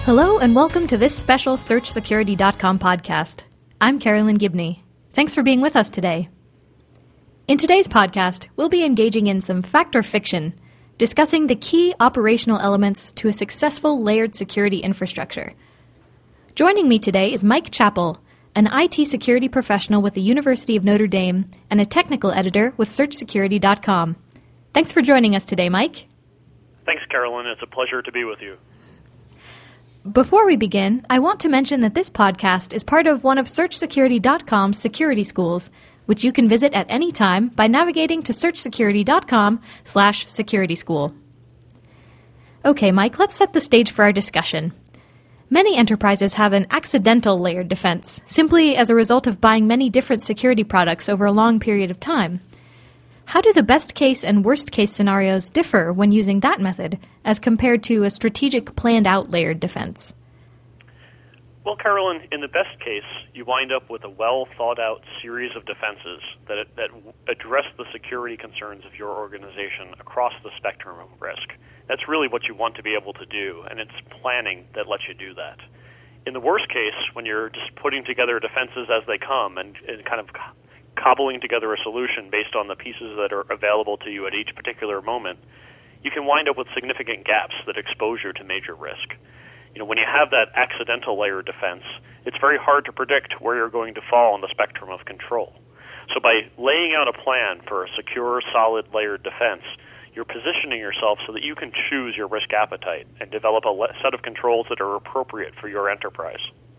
Hello and welcome to this special SearchSecurity.com podcast. I'm Carolyn Gibney. Thanks for being with us today. In today's podcast, we'll be engaging in some fact or fiction, discussing the key operational elements to a successful layered security infrastructure. Joining me today is Mike Chappell, an IT security professional with the University of Notre Dame and a technical editor with SearchSecurity.com. Thanks for joining us today, Mike. Thanks, Carolyn. It's a pleasure to be with you. Before we begin, I want to mention that this podcast is part of one of SearchSecurity.com's security schools, which you can visit at any time by navigating to SearchSecurity.com/security school. Okay, Mike, let's set the stage for our discussion. Many enterprises have an accidental layered defense, simply as a result of buying many different security products over a long period of time. How do the best case and worst case scenarios differ when using that method as compared to a strategic planned out layered defense? Well, Carolyn, in the best case, you wind up with a well thought out series of defenses that address the security concerns of your organization across the spectrum of risk. That's really what you want to be able to do, and it's planning that lets you do that. In the worst case, when you're just putting together defenses as they come and kind of cobbling together a solution based on the pieces that are available to you at each particular moment, you can wind up with significant gaps that expose you to major risk. When you have that accidental layer defense, it's very hard to predict where you're going to fall on the spectrum of control. So by laying out a plan for a secure, solid layered defense, you're positioning yourself so that you can choose your risk appetite and develop a set of controls that are appropriate for your enterprise.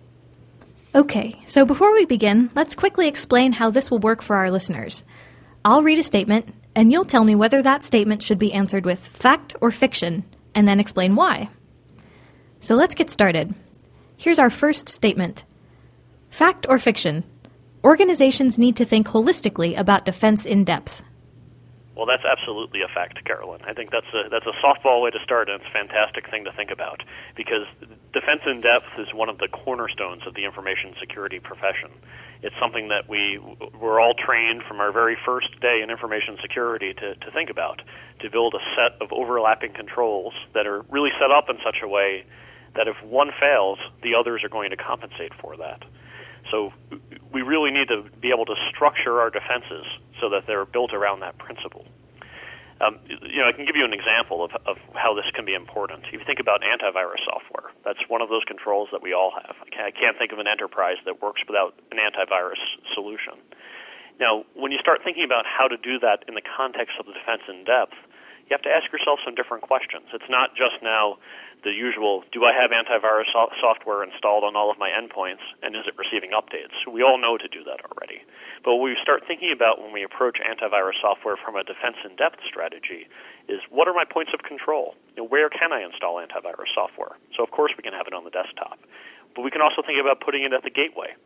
Okay, so before we begin, let's quickly explain how this will work for our listeners. I'll read a statement, and you'll tell me whether that statement should be answered with fact or fiction, and then explain why. So let's get started. Here's our first statement. Fact or fiction? Organizations need to think holistically about defense in depth. Well, that's absolutely a fact, Carolyn. I think that's a softball way to start, and it's a fantastic thing to think about, because defense in depth is one of the cornerstones of the information security profession. It's something that we're all trained from our very first day in information security to think about, to build a set of overlapping controls that are really set up in such a way that if one fails, the others are going to compensate for that. So we really need to be able to structure our defenses so that they're built around that principle. I can give you an example of how this can be important. If you think about antivirus software, that's one of those controls that we all have. I can't think of an enterprise that works without an antivirus solution. Now, when you start thinking about how to do that in the context of the defense in depth, you have to ask yourself some different questions. It's not just now the usual, do I have antivirus software installed on all of my endpoints, and is it receiving updates? We all know to do that already. But what we start thinking about when we approach antivirus software from a defense in-depth strategy is, what are my points of control? Where can I install antivirus software? So, of course, we can have it on the desktop. But we can also think about putting it at the gateway.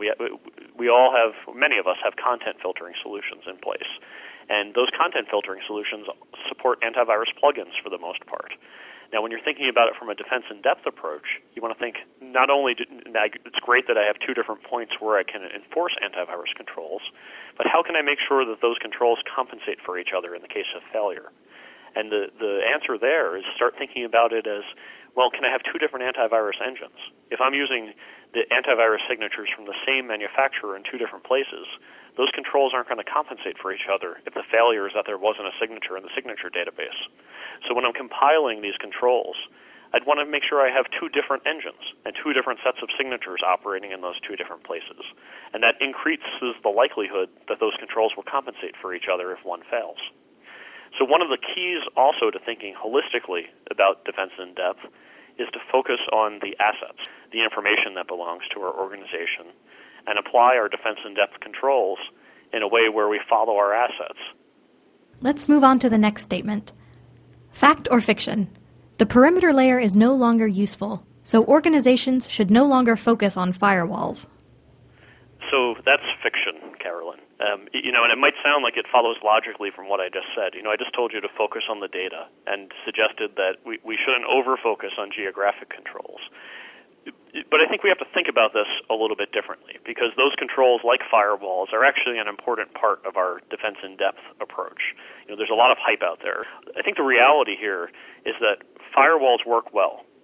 Many of us have content filtering solutions in place. And those content filtering solutions support antivirus plugins for the most part. Now, when you're thinking about it from a defense in-depth approach, you want to think not only it's great that I have two different points where I can enforce antivirus controls, but how can I make sure that those controls compensate for each other in the case of failure? And the answer there is start thinking about it as, well, can I have two different antivirus engines? If I'm using the antivirus signatures from the same manufacturer in two different places, those controls aren't going to compensate for each other if the failure is that there wasn't a signature in the signature database. So when I'm compiling these controls, I'd want to make sure I have two different engines and two different sets of signatures operating in those two different places. And that increases the likelihood that those controls will compensate for each other if one fails. So one of the keys also to thinking holistically about defense in depth is to focus on the assets, the information that belongs to our organization, and apply our defense in depth controls in a way where we follow our assets. Let's move on to the next statement. Fact or fiction? The perimeter layer is no longer useful, so organizations should no longer focus on firewalls. So that's fiction, Carolyn. And it might sound like it follows logically from what I just said. I just told you to focus on the data and suggested that we shouldn't over-focus on geographic controls. But I think we have to think about this a little bit differently, because those controls, like firewalls, are actually an important part of our defense in-depth approach. There's a lot of hype out there. I think the reality here is that firewalls work well.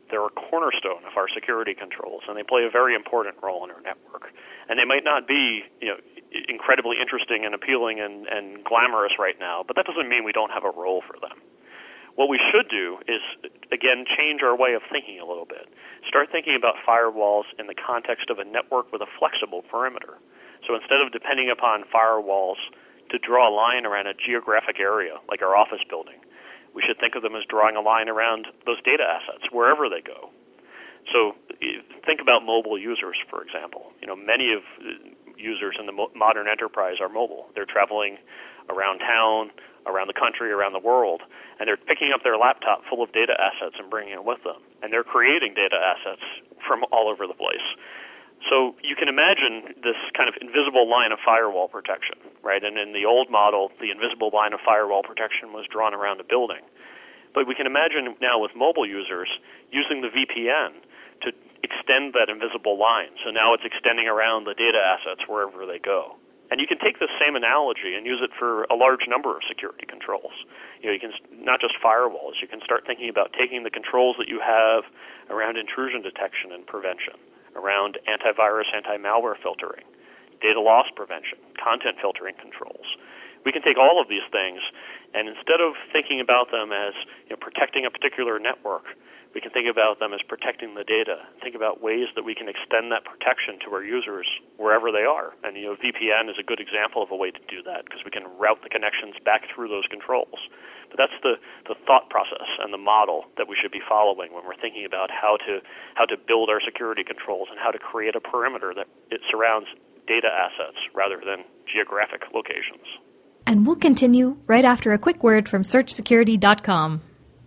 They're a cornerstone of our security controls, and they play a very important role in our network. And they might not be, incredibly interesting and appealing and glamorous right now, but that doesn't mean we don't have a role for them. What we should do is, again, change our way of thinking a little bit. Start thinking about firewalls in the context of a network with a flexible perimeter. So instead of depending upon firewalls to draw a line around a geographic area, like our office building, we should think of them as drawing a line around those data assets, wherever they go. So think about mobile users, for example. Many of users in the modern enterprise are mobile. They're traveling around town, around the country, around the world, and they're picking up their laptop full of data assets and bringing it with them. And they're creating data assets from all over the place. So you can imagine this kind of invisible line of firewall protection, right? And in the old model, the invisible line of firewall protection was drawn around a building. But we can imagine now with mobile users using the VPN to extend that invisible line. So now it's extending around the data assets wherever they go. And you can take this same analogy and use it for a large number of security controls. You can not just firewalls. You can start thinking about taking the controls that you have around intrusion detection and prevention, around antivirus, anti-malware filtering, data loss prevention, content filtering controls. We can take all of these things, and instead of thinking about them as protecting a particular network, we can think about them as protecting the data. Think about ways that we can extend that protection to our users wherever they are. And VPN is a good example of a way to do that, because we can route the connections back through those controls. But that's the thought process and the model that we should be following when we're thinking about how to build our security controls and how to create a perimeter that it surrounds data assets rather than geographic locations. And we'll continue right after a quick word from SearchSecurity.com.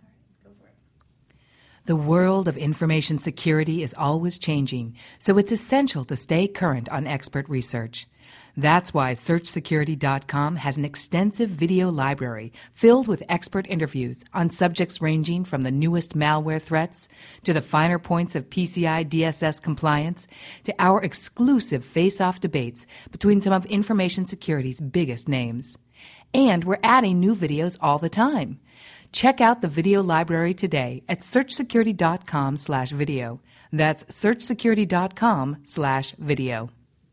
The world of information security is always changing, so it's essential to stay current on expert research. That's why SearchSecurity.com has an extensive video library filled with expert interviews on subjects ranging from the newest malware threats to the finer points of PCI DSS compliance to our exclusive face-off debates between some of information security's biggest names. And we're adding new videos all the time. Check out the video library today at searchsecurity.com/video. That's searchsecurity.com/video.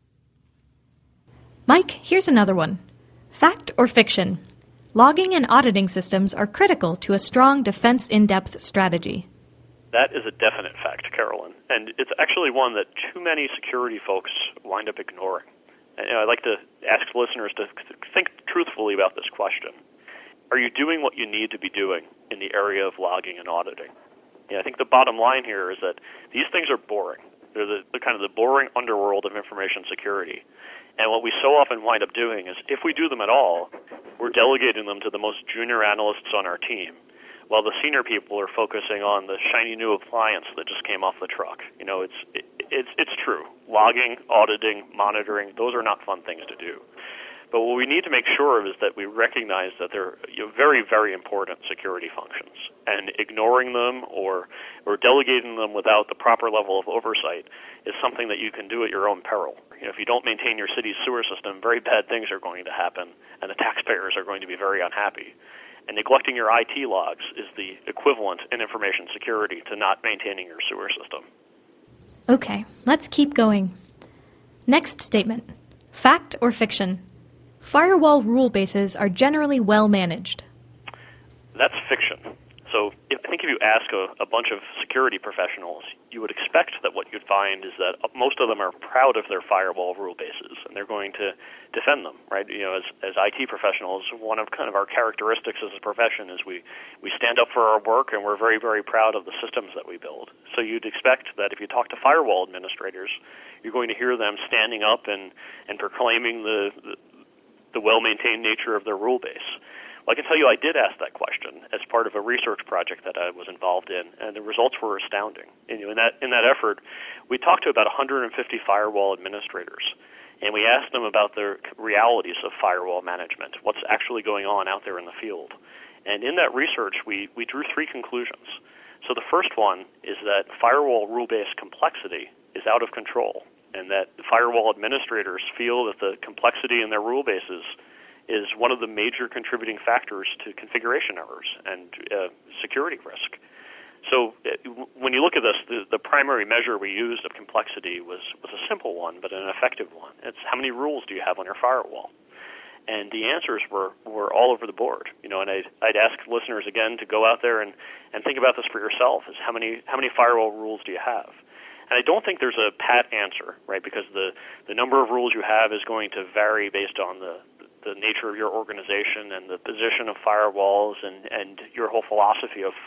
Mike, here's another one. Fact or fiction? Logging and auditing systems are critical to a strong defense in-depth strategy. That is a definite fact, Carolyn. And it's actually one that too many security folks wind up ignoring. And, I'd like to ask listeners to think truthfully about this question. Are you doing what you need to be doing in the area of logging and auditing? I think the bottom line here is that these things are boring. They're the kind of the boring underworld of information security. And what we so often wind up doing is, if we do them at all, we're delegating them to the most junior analysts on our team, while the senior people are focusing on the shiny new appliance that just came off the truck. It's true. Logging, auditing, monitoring, those are not fun things to do. But what we need to make sure of is that we recognize that they're very, very important security functions. And ignoring them or delegating them without the proper level of oversight is something that you can do at your own peril. If you don't maintain your city's sewer system, very bad things are going to happen, and the taxpayers are going to be very unhappy. And neglecting your IT logs is the equivalent in information security to not maintaining your sewer system. Okay, let's keep going. Next statement. Fact or fiction? Firewall rule bases are generally well managed. That's fiction. So I think if you ask a bunch of security professionals, you would expect that what you'd find is that most of them are proud of their firewall rule bases, and they're going to defend them, right? As IT professionals, one of kind of our characteristics as a profession is we stand up for our work, and we're very, very proud of the systems that we build. So you'd expect that if you talk to firewall administrators, you're going to hear them standing up and proclaiming the well-maintained nature of their rule base. Well, I can tell you I did ask that question as part of a research project that I was involved in, and the results were astounding. In that effort, we talked to about 150 firewall administrators, and we asked them about the realities of firewall management, what's actually going on out there in the field. And in that research, we drew three conclusions. So the first one is that firewall rule-based complexity is out of control, and that firewall administrators feel that the complexity in their rule bases is one of the major contributing factors to configuration errors and security risk. So when you look at this, the primary measure we used of complexity was a simple one, but an effective one. It's how many rules do you have on your firewall? And the answers were all over the board. And I'd ask listeners again to go out there and think about this for yourself, is how many firewall rules do you have? And I don't think there's a pat answer, right, because the number of rules you have is going to vary based on the nature of your organization and the position of firewalls and your whole philosophy of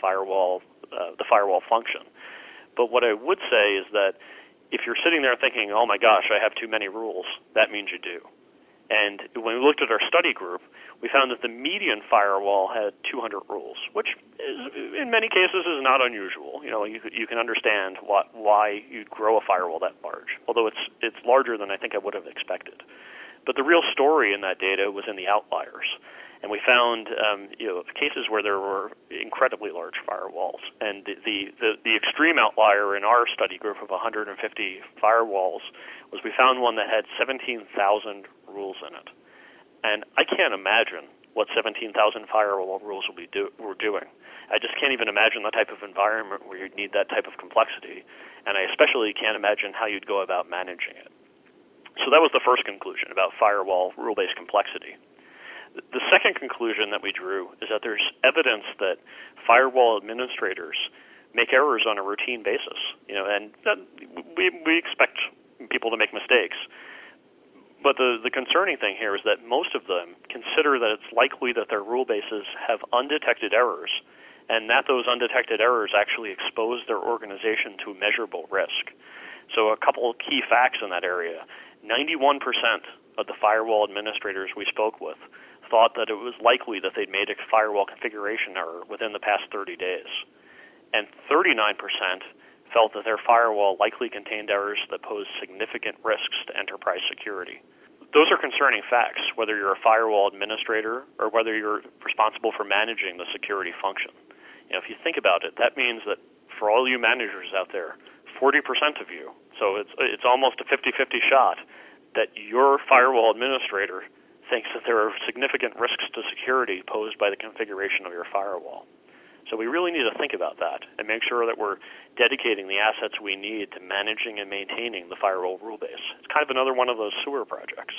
the firewall function. But what I would say is that if you're sitting there thinking, oh my gosh, I have too many rules, that means you do. And when we looked at our study group, we found that the median firewall had 200 rules, which in many cases is not unusual. You can understand why you'd grow a firewall that large, although it's larger than I think I would have expected. But the real story in that data was in the outliers. And we found cases where there were incredibly large firewalls. And the extreme outlier in our study group of 150 firewalls was we found one that had 17,000 rules in it. And I can't imagine what 17,000 firewall rules were doing. I just can't even imagine the type of environment where you'd need that type of complexity. And I especially can't imagine how you'd go about managing it. So that was the first conclusion about firewall rule-based complexity. The second conclusion that we drew is that there's evidence that firewall administrators make errors on a routine basis, and that we expect people to make mistakes. But the concerning thing here is that most of them consider that it's likely that their rule bases have undetected errors, and that those undetected errors actually expose their organization to measurable risk. So a couple of key facts in that area. 91% of the firewall administrators we spoke with thought that it was likely that they'd made a firewall configuration error within the past 30 days. And 39% felt that their firewall likely contained errors that posed significant risks to enterprise security. Those are concerning facts, whether you're a firewall administrator or whether you're responsible for managing the security function. If you think about it, that means that for all you managers out there, 40% of you, so it's almost a 50-50 shot, that your firewall administrator thinks that there are significant risks to security posed by the configuration of your firewall. So we really need to think about that and make sure that we're dedicating the assets we need to managing and maintaining the firewall rule base. It's kind of another one of those sewer projects.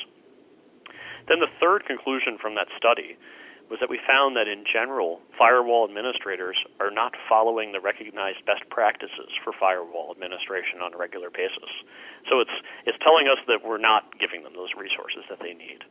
Then the third conclusion from that study was that we found that in general, firewall administrators are not following the recognized best practices for firewall administration on a regular basis. So it's telling us that we're not giving them those resources that they need.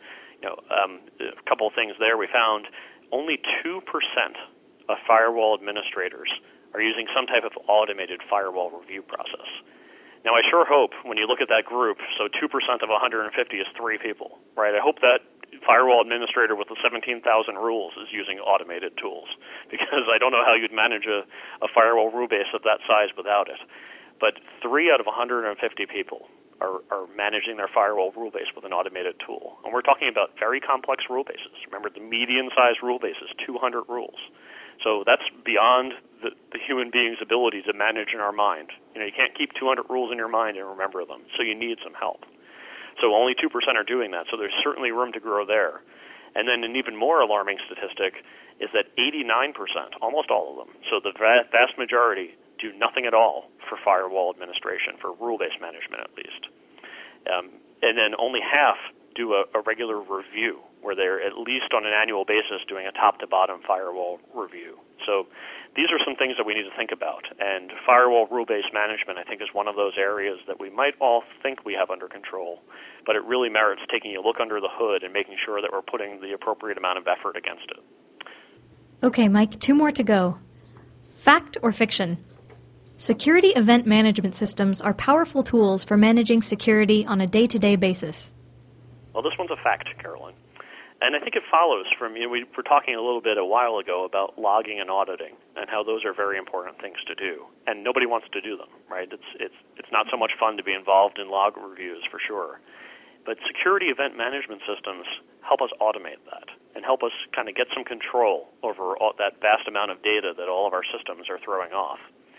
A couple of things there. We found only 2% of firewall administrators are using some type of automated firewall review process. Now, I sure hope when you look at that group, so 2% of 150 is 3 people, right? I hope that firewall administrator with the 17,000 rules is using automated tools, because I don't know how you'd manage a firewall rule base of that size without it. But 3 out of 150 people are managing their firewall rule base with an automated tool. And we're talking about very complex rule bases. Remember, the median size rule base is 200 rules. So that's beyond the human being's ability to manage in our mind. You can't keep 200 rules in your mind and remember them, so you need some help. So only 2% are doing that, so there's certainly room to grow there. And then an even more alarming statistic is that 89%, almost all of them, so the vast majority, do nothing at all for firewall administration, for rule-based management at least. And then only half do a regular review, where they're at least on an annual basis doing a top-to-bottom firewall review. So these are some things that we need to think about. And firewall rule-based management, I think, is one of those areas that we might all think we have under control, but it really merits taking a look under the hood and making sure that we're putting the appropriate amount of effort against it. Okay, Mike, 2 more to go. Fact or fiction? Security event management systems are powerful tools for managing security on a day-to-day basis. Well, this one's a fact, Carolyn. And I think it follows from, we were talking a little bit a while ago about logging and auditing and how those are very important things to do. And nobody wants to do them, right? It's not so much fun to be involved in log reviews, for sure. But security event management systems help us automate that and help us kind of get some control over that vast amount of data that all of our systems are throwing off.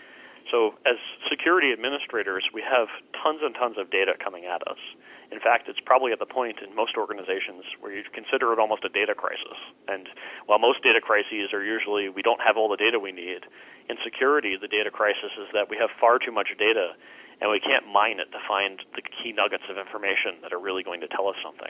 So as security administrators, we have tons and tons of data coming at us. In fact, it's probably at the point in most organizations where you consider it almost a data crisis. And while most data crises are usually we don't have all the data we need, in security, the data crisis is that we have far too much data and we can't mine it to find the key nuggets of information that are really going to tell us something.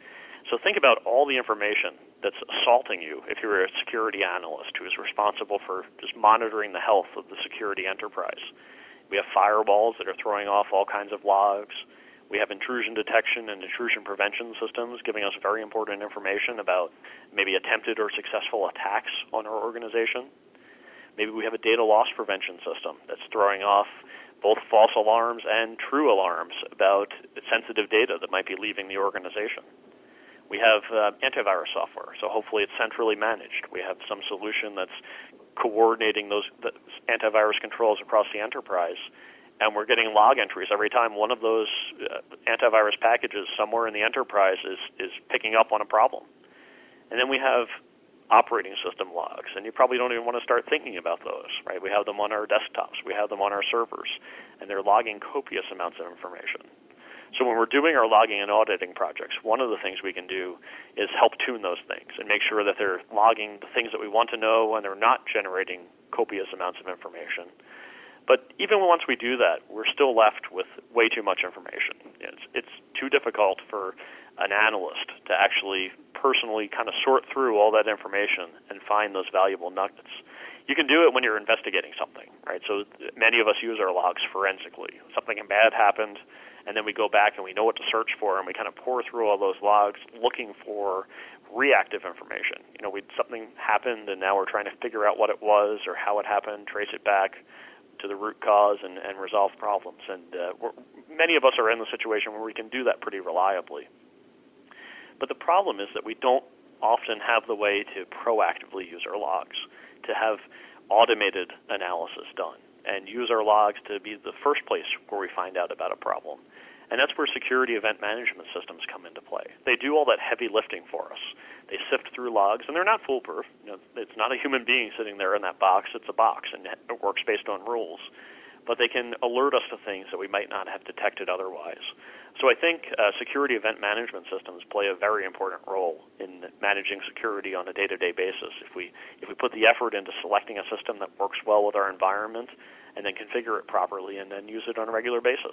So think about all the information that's assaulting you if you're a security analyst who is responsible for just monitoring the health of the security enterprise. We have firewalls that are throwing off all kinds of logs. We have intrusion detection and intrusion prevention systems giving us very important information about maybe attempted or successful attacks on our organization. Maybe we have a data loss prevention system that's throwing off both false alarms and true alarms about sensitive data that might be leaving the organization. We have antivirus software, so hopefully it's centrally managed. We have some solution that's coordinating those antivirus controls across the enterprise, and we're getting log entries every time one of those antivirus packages somewhere in the enterprise is picking up on a problem. And then we have operating system logs, and you probably don't even want to start thinking about those, right? We have them on our desktops, we have them on our servers, and they're logging copious amounts of information. So when we're doing our logging and auditing projects, one of the things we can do is help tune those things and make sure that they're logging the things that we want to know and they're not generating copious amounts of information. But even once we do that, we're still left with way too much information. It's too difficult for an analyst to actually personally kind of sort through all that information and find those valuable nuggets. You can do it when you're investigating something, right? So many of us use our logs forensically. Something bad happened, and then we go back and we know what to search for, and we kind of pour through all those logs looking for reactive information. Something happened, and now we're trying to figure out what it was or how it happened, trace it back to the root cause and resolve problems. And many of us are in the situation where we can do that pretty reliably. But the problem is that we don't often have the way to proactively use our logs, to have automated analysis done, and use our logs to be the first place where we find out about a problem. And that's where security event management systems come into play. They do all that heavy lifting for us. They sift through logs, and they're not foolproof. It's not a human being sitting there in that box. It's a box, and it works based on rules. But they can alert us to things that we might not have detected otherwise. So I think security event management systems play a very important role in managing security on a day-to-day basis. If we put the effort into selecting a system that works well with our environment and then configure it properly and then use it on a regular basis.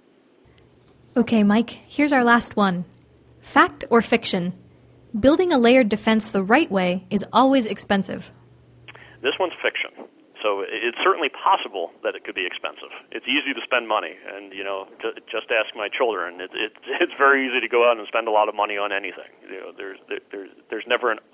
Okay, Mike, here's our last one. Fact or fiction? Building a layered defense the right way is always expensive. This one's fiction. So it's certainly possible that it could be expensive. It's easy to spend money, and just ask my children. It's very easy to go out and spend a lot of money on anything. There's never an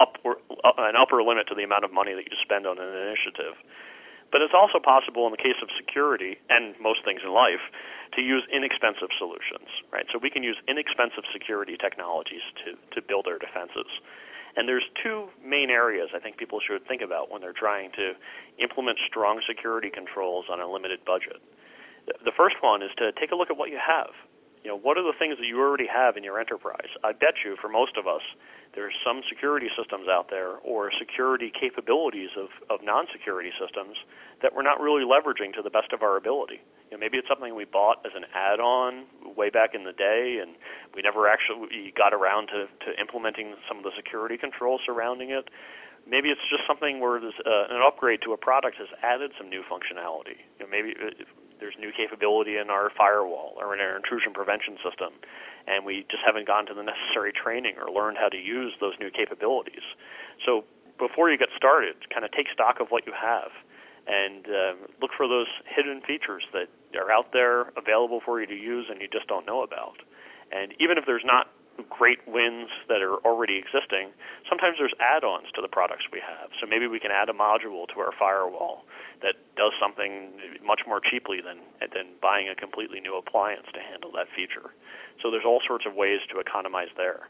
upper limit to the amount of money that you spend on an initiative. But it's also possible in the case of security and most things in life to use inexpensive solutions, right? So we can use inexpensive security technologies to build our defenses. And there's two main areas I think people should think about when they're trying to implement strong security controls on a limited budget. The first one is to take a look at what you have. What are the things that you already have in your enterprise? I bet you, for most of us, there's some security systems out there or security capabilities of non-security systems that we're not really leveraging to the best of our ability. Maybe it's something we bought as an add-on way back in the day, and we never actually got around to implementing some of the security controls surrounding it. Maybe it's just something where an upgrade to a product has added some new functionality. Maybe there's new capability in our firewall or in our intrusion prevention system, and we just haven't gone to the necessary training or learned how to use those new capabilities. So before you get started, kind of take stock of what you have and look for those hidden features that are out there available for you to use and you just don't know about. And even if there's not great wins that are already existing, sometimes there's add-ons to the products we have. So maybe we can add a module to our firewall that does something much more cheaply than buying a completely new appliance to handle that feature. So there's all sorts of ways to economize there.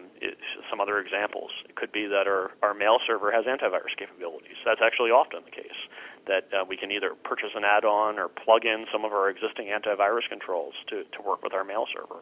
Some other examples. It could be that our mail server has antivirus capabilities. That's actually often the case, that we can either purchase an add-on or plug in some of our existing antivirus controls to work with our mail server.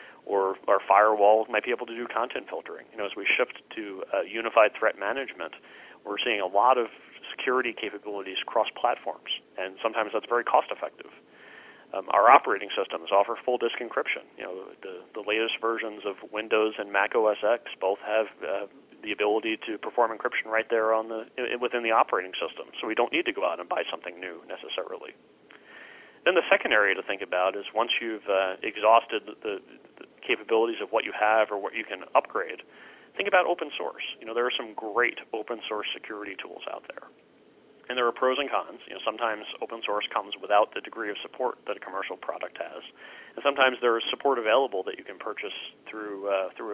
Or our firewall might be able to do content filtering. As we shift to unified threat management, we're seeing a lot of security capabilities cross platforms, and sometimes that's very cost effective. Our operating systems offer full disk encryption. The latest versions of Windows and Mac OS X both have the ability to perform encryption right there within the operating system, so we don't need to go out and buy something new necessarily. Then the second area to think about is once you've exhausted the capabilities of what you have or what you can upgrade, think about open source. There are some great open source security tools out there. And there are pros and cons. Sometimes open source comes without the degree of support that a commercial product has, and sometimes there is support available that you can purchase through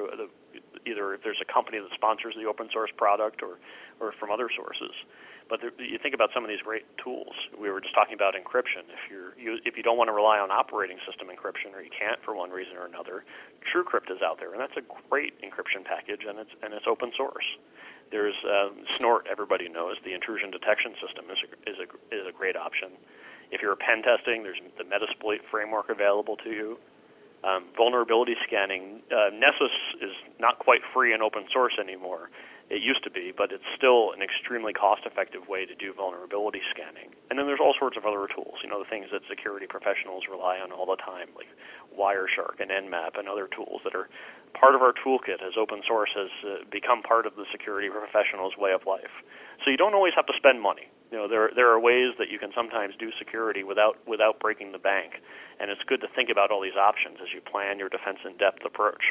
either if there's a company that sponsors the open source product or from other sources. But you think about some of these great tools. We were just talking about encryption. If you don't want to rely on operating system encryption, or you can't for one reason or another, TrueCrypt is out there, and that's a great encryption package, and it's open source. There's Snort. Everybody knows the intrusion detection system is a great option. If you're pen testing, there's the Metasploit framework available to you. Vulnerability scanning. Nessus is not quite free and open source anymore. It used to be, but it's still an extremely cost-effective way to do vulnerability scanning. And then there's all sorts of other tools, the things that security professionals rely on all the time, like Wireshark and Nmap and other tools that are part of our toolkit as open source has become part of the security professional's way of life. So you don't always have to spend money. There are ways that you can sometimes do security without breaking the bank, and it's good to think about all these options as you plan your defense in-depth approach.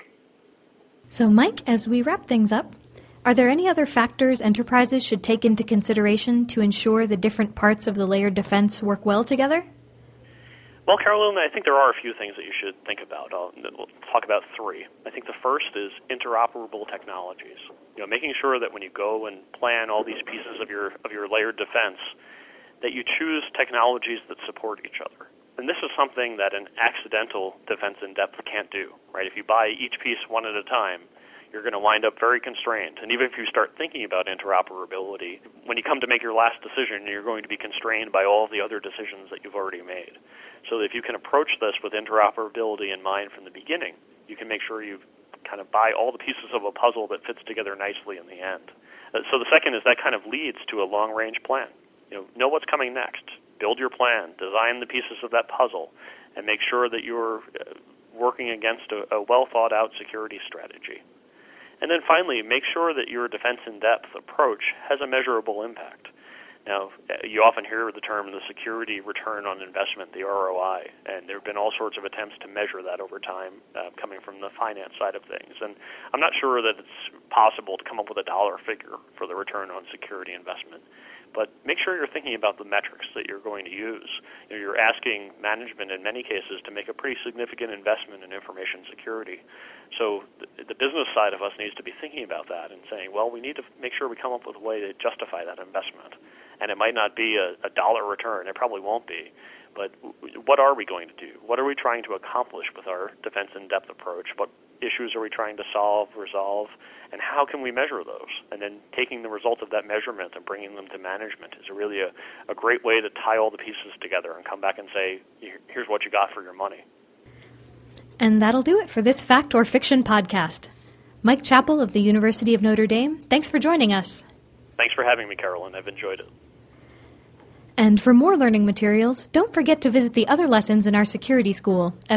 So, Mike, as we wrap things up, are there any other factors enterprises should take into consideration to ensure the different parts of the layered defense work well together? Well, Carolyn, I think there are a few things that you should think about. We'll talk about three. I think the first is interoperable technologies. Making sure that when you go and plan all these pieces of your layered defense, that you choose technologies that support each other. And this is something that an accidental defense in depth can't do, right? If you buy each piece one at a time, you're going to wind up very constrained. And even if you start thinking about interoperability, when you come to make your last decision, you're going to be constrained by all of the other decisions that you've already made. So if you can approach this with interoperability in mind from the beginning, you can make sure you kind of buy all the pieces of a puzzle that fits together nicely in the end. So the second is that kind of leads to a long-range plan. Know what's coming next. Build your plan. Design the pieces of that puzzle, and make sure that you're working against a well-thought-out security strategy. And then finally, make sure that your defense in-depth approach has a measurable impact. Now, you often hear the term the security return on investment, the ROI, and there have been all sorts of attempts to measure that over time coming from the finance side of things. And I'm not sure that it's possible to come up with a dollar figure for the return on security investment. But make sure you're thinking about the metrics that you're going to use. You're asking management in many cases to make a pretty significant investment in information security. So the business side of us needs to be thinking about that and saying, well, we need to make sure we come up with a way to justify that investment. And it might not be a dollar return. It probably won't be. But what are we going to do? What are we trying to accomplish with our defense in-depth approach? What issues are we trying to resolve, and how can we measure those? And then taking the result of that measurement and bringing them to management is really a great way to tie all the pieces together and come back and say, here's what you got for your money. And that'll do it for this Fact or Fiction podcast. Mike Chappell of the University of Notre Dame, thanks for joining us. Thanks for having me, Carolyn. I've enjoyed it. And for more learning materials, don't forget to visit the other lessons in our security school at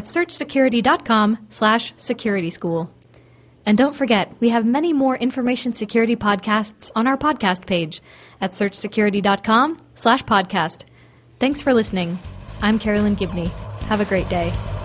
searchsecurity.com/security school. And don't forget, we have many more information security podcasts on our podcast page at searchsecurity.com/podcast. Thanks for listening. I'm Carolyn Gibney. Have a great day.